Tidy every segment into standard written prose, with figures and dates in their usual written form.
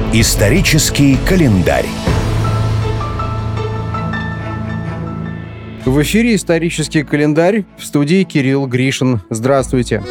Исторический календарь. В эфире «Исторический календарь», в студии Кирилл Гришин. Здравствуйте.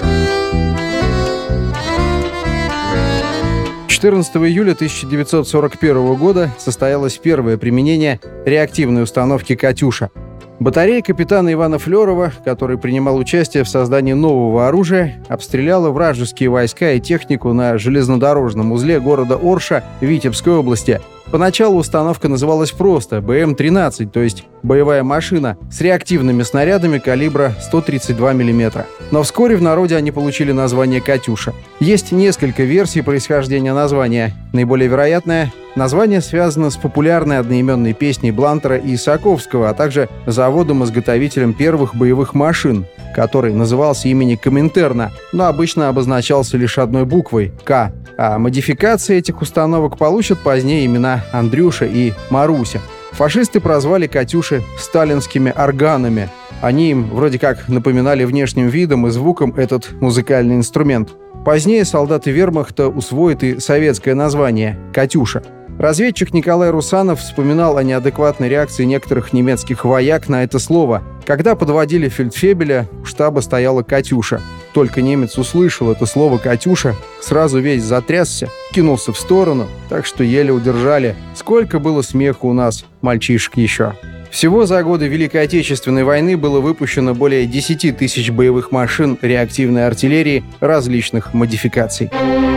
14 июля 1941 года состоялось первое применение реактивной установки «Катюша». Батарея капитана Ивана Флёрова, который принимал участие в создании нового оружия, обстреляла вражеские войска и технику на железнодорожном узле города Орша Витебской области. Поначалу установка называлась просто БМ-13, то есть боевая машина с реактивными снарядами калибра 132 мм. Но вскоре в народе они получили название «Катюша». Есть несколько версий происхождения названия. Наиболее вероятное — название связано с популярной одноименной песней Блантера и Исаковского, а также заводом-изготовителем первых боевых машин, который назывался имени Коминтерна, но обычно обозначался лишь одной буквой — «К». А модификации этих установок получат позднее имена Андрюша и Маруся. Фашисты прозвали «Катюши» сталинскими органами. Они им вроде как напоминали внешним видом и звуком этот музыкальный инструмент. Позднее солдаты вермахта усвоят и советское название «Катюша». Разведчик Николай Русанов вспоминал о неадекватной реакции некоторых немецких вояк на это слово. Когда подводили фельдфебеля, у штаба стояла «Катюша». Только немец услышал это слово «Катюша», сразу весь затрясся, кинулся в сторону, так что еле удержали. Сколько было смеха у нас, мальчишек еще. Всего за годы Великой Отечественной войны было выпущено более 10 тысяч боевых машин реактивной артиллерии различных модификаций.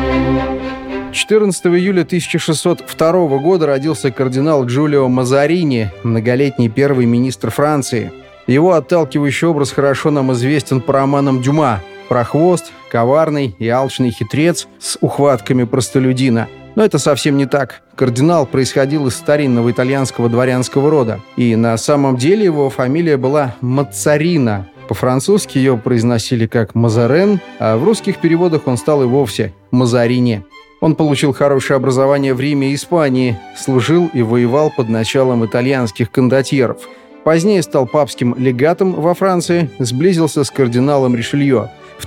14 июля 1602 года родился кардинал Джулио Мазарини, многолетний первый министр Франции. Его отталкивающий образ хорошо нам известен по романам Дюма: прохвост, коварный и алчный хитрец с ухватками простолюдина. Но это совсем не так. Кардинал происходил из старинного итальянского дворянского рода. И на самом деле его фамилия была Мацарина. По-французски ее произносили как Мазарен, а в русских переводах он стал и вовсе Мазарини. Он получил хорошее образование в Риме и Испании, служил и воевал под началом итальянских кондотьеров. Позднее стал папским легатом во Франции, сблизился с кардиналом Ришелье. В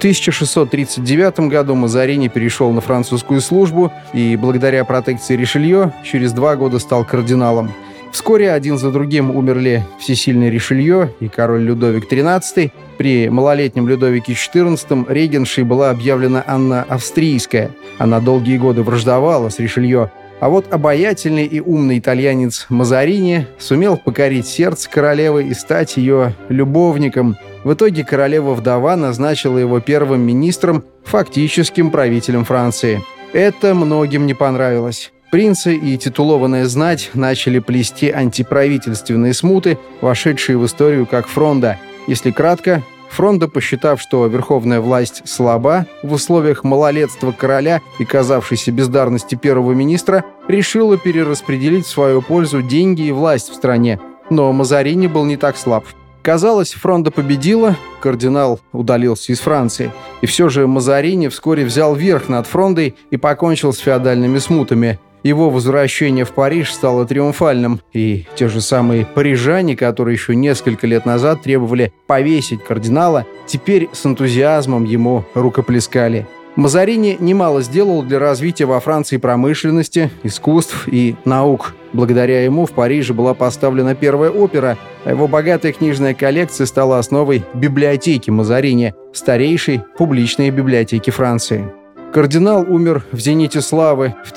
1639 году Мазарини перешел на французскую службу и, благодаря протекции Ришелье, через 2 года стал кардиналом. Вскоре один за другим умерли всесильный Ришелье и король Людовик XIII. При малолетнем Людовике XIV регеншей была объявлена Анна Австрийская. Она долгие годы враждовала с Ришелье. А вот обаятельный и умный итальянец Мазарини сумел покорить сердце королевы и стать ее любовником. В итоге королева-вдова назначила его первым министром, фактическим правителем Франции. Это многим не понравилось. Принцы и титулованная знать начали плести антиправительственные смуты, вошедшие в историю как Фронда. Если кратко, Фронда, посчитав, что верховная власть слаба в условиях малолетства короля и казавшейся бездарности первого министра, решила перераспределить в свою пользу деньги и власть в стране. Но Мазарини был не так слаб. Казалось, Фронда победила, кардинал удалился из Франции. И все же Мазарини вскоре взял верх над Фрондой и покончил с феодальными смутами. Его возвращение в Париж стало триумфальным, и те же самые парижане, которые еще несколько лет назад требовали повесить кардинала, теперь с энтузиазмом ему рукоплескали. Мазарини немало сделал для развития во Франции промышленности, искусств и наук. Благодаря ему в Париже была поставлена первая опера, а его богатая книжная коллекция стала основой библиотеки Мазарини, старейшей публичной библиотеки Франции. Кардинал умер в зените славы в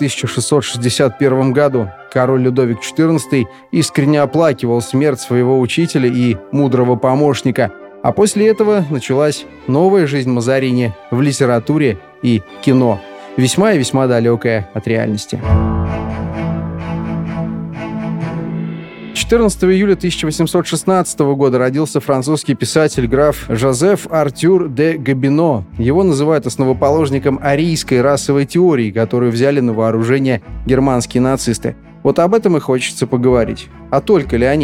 1661 году. Король Людовик XIV искренне оплакивал смерть своего учителя и мудрого помощника. А после этого началась новая жизнь Мазарини в литературе и кино, весьма и весьма далекая от реальности. 14 июля 1816 года родился французский писатель граф Жозеф Артюр де Гобино. Его называют основоположником арийской расовой теории, которую взяли на вооружение германские нацисты. Вот об этом и хочется поговорить. А только ли они?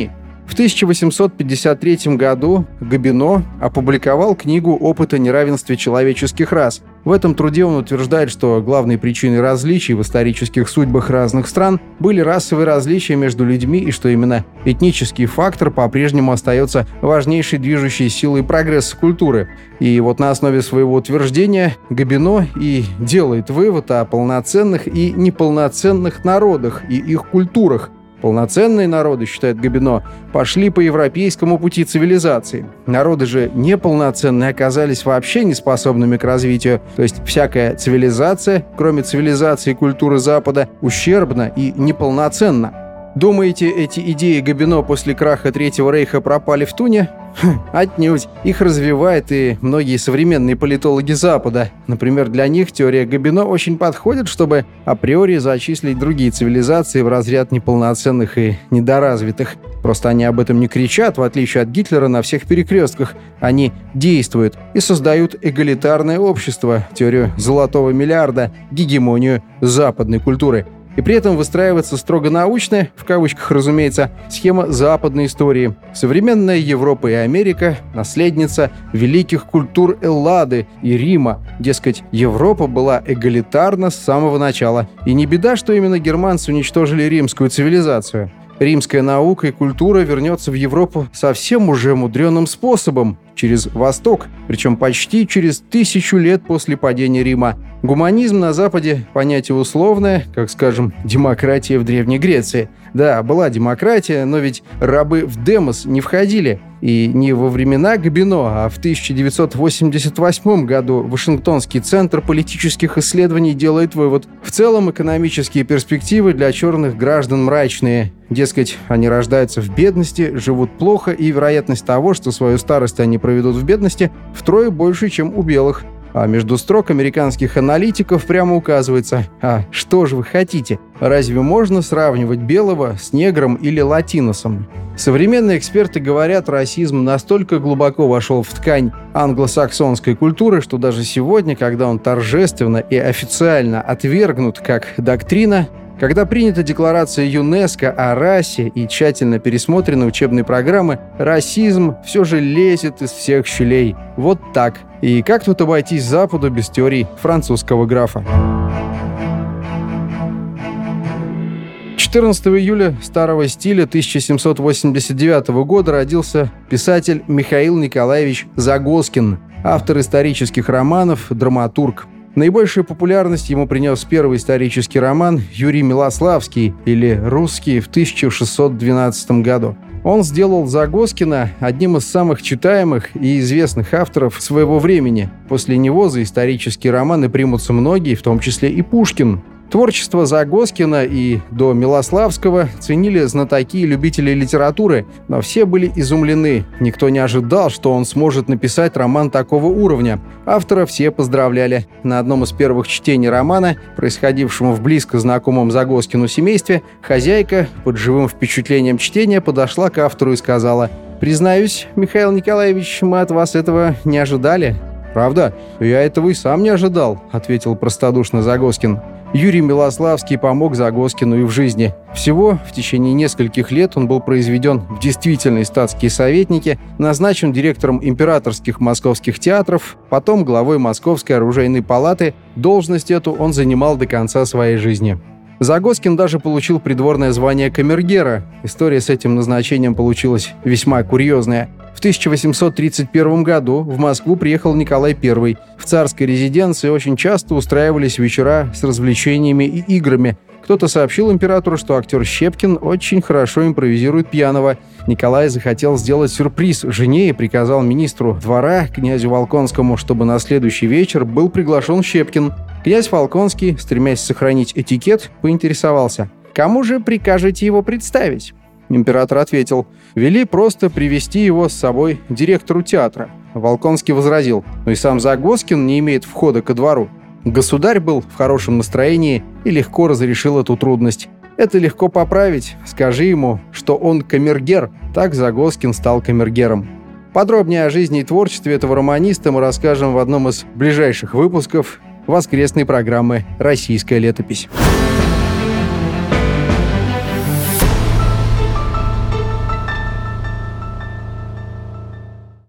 В 1853 году Гобино опубликовал книгу «Опыт о неравенстве человеческих рас». В этом труде он утверждает, что главной причиной различий в исторических судьбах разных стран были расовые различия между людьми и что именно этнический фактор по-прежнему остается важнейшей движущей силой прогресса культуры. И вот на основе своего утверждения Гобино и делает вывод о полноценных и неполноценных народах и их культурах. Полноценные народы, считает Гобино, пошли по европейскому пути цивилизации. Народы же неполноценные оказались вообще неспособными к развитию. То есть всякая цивилизация, кроме цивилизации и культуры Запада, ущербна и неполноценна. Думаете, эти идеи Гобино после краха Третьего рейха пропали в туне? Отнюдь. Их развивают и многие современные политологи Запада. Например, для них теория Гобино очень подходит, чтобы априори зачислить другие цивилизации в разряд неполноценных и недоразвитых. Просто они об этом не кричат, в отличие от Гитлера, на всех перекрестках. Они действуют и создают эгалитарное общество, теорию золотого миллиарда, гегемонию западной культуры. И при этом выстраивается строго научная, в кавычках, разумеется, схема западной истории. Современная Европа и Америка – наследница великих культур Эллады и Рима. Дескать, Европа была эгалитарна с самого начала. И не беда, что именно германцы уничтожили римскую цивилизацию. Римская наука и культура вернется в Европу совсем уже мудреным способом, через Восток, причем почти через 1000 лет после падения Рима. Гуманизм на Западе – понятие условное, как, скажем, демократия в Древней Греции. Да, была демократия, но ведь рабы в демос не входили. И не во времена Гобино, а в 1988 году Вашингтонский центр политических исследований делает вывод. В целом экономические перспективы для черных граждан мрачные. Дескать, они рождаются в бедности, живут плохо, и вероятность того, что свою старость они проведут в бедности, втрое больше, чем у белых. А между строк американских аналитиков прямо указывается: а что же вы хотите? Разве можно сравнивать белого с негром или латиносом? Современные эксперты говорят, расизм настолько глубоко вошел в ткань англосаксонской культуры, что даже сегодня, когда он торжественно и официально отвергнут как доктрина, когда принята декларация ЮНЕСКО о расе и тщательно пересмотрены учебные программы, расизм все же лезет из всех щелей. Вот так. И как тут обойтись Западу без теорий французского графа? 14 июля старого стиля 1789 года родился писатель Михаил Николаевич Загоскин, автор исторических романов, драматург. Наибольшую популярность ему принес первый исторический роман «Юрий Милославский» или «Русский» в 1612 году. Он сделал Загоскина одним из самых читаемых и известных авторов своего времени. После него за исторические романы примутся многие, в том числе и Пушкин. Творчество Загоскина и до Милославского ценили знатоки и любители литературы, но все были изумлены. Никто не ожидал, что он сможет написать роман такого уровня. Автора все поздравляли. На одном из первых чтений романа, происходившему в близко знакомом Загоскину семействе, хозяйка под живым впечатлением чтения подошла к автору и сказала: «Признаюсь, Михаил Николаевич, мы от вас этого не ожидали». «Правда? Я этого и сам не ожидал», — ответил простодушно Загоскин. Юрий Милославский помог Загоскину и в жизни. Всего в течение нескольких лет он был произведен в действительные статские советники, назначен директором императорских московских театров, потом главой Московской оружейной палаты. Должность эту он занимал до конца своей жизни. Загоскин даже получил придворное звание камергера. История с этим назначением получилась весьма курьезная. В 1831 году в Москву приехал Николай I. В царской резиденции очень часто устраивались вечера с развлечениями и играми. Кто-то сообщил императору, что актер Щепкин очень хорошо импровизирует пьяного. Николай захотел сделать сюрприз жене и приказал министру двора, князю Волконскому, чтобы на следующий вечер был приглашен Щепкин. Князь Волконский, стремясь сохранить этикет, поинтересовался: «Кому же прикажете его представить?» Император ответил: «Вели просто привести его с собой директору театра». Волконский возразил: «Но и сам Загоскин не имеет входа ко двору». Государь был в хорошем настроении и легко разрешил эту трудность. Это легко поправить. Скажи ему, что он камергер. Так Загоскин стал камергером. Подробнее о жизни и творчестве этого романиста мы расскажем в одном из ближайших выпусков воскресной программы «Российская летопись».